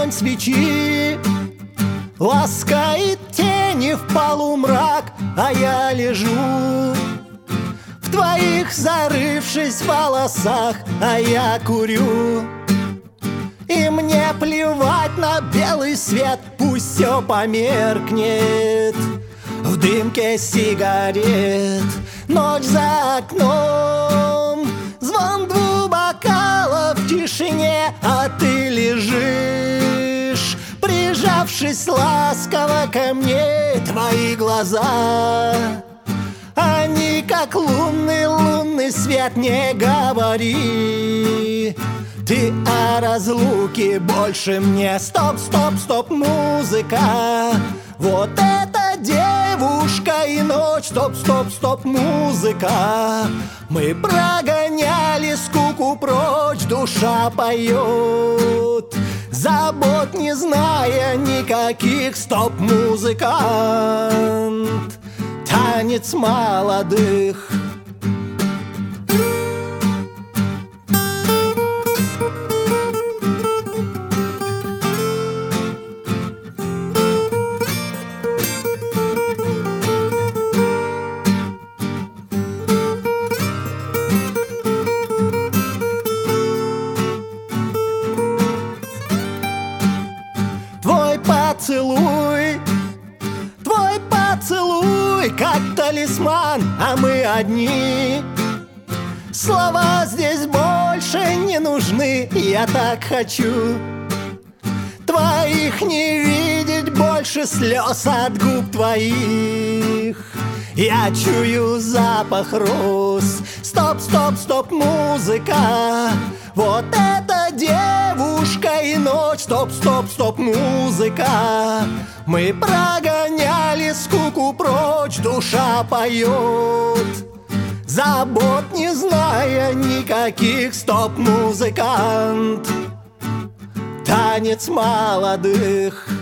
огонь свечи ласкает тени в полумрак, а я лежу в твоих зарывшись волосах, а я курю. И мне плевать на белый свет, пусть все померкнет в дымке сигарет. Ночь за окном, звон двух бокалов в тишине, а ты лежишь, прижавшись ласково ко мне. Твои глаза, они как лунный свет. Не говори ты о разлуке больше мне. Стоп, стоп, стоп, музыка, вот эта девушка и ночь. Стоп, стоп, стоп, музыка, мы прогоняли скуку прочь. Душа поет, забот не зная никаких. Стоп, музыкант, танец молодых. Твой поцелуй, как талисман, а мы одни. Слова здесь больше не нужны, я так хочу твоих не видеть больше, слез от губ твоих. Я чую запах роз. Стоп, стоп, стоп, музыка, вот эта девушка и ночь. Стоп, стоп, стоп, музыка, мы прогоняли скуку прочь. Душа поет, забот не зная никаких. Стоп, музыкант, танец молодых.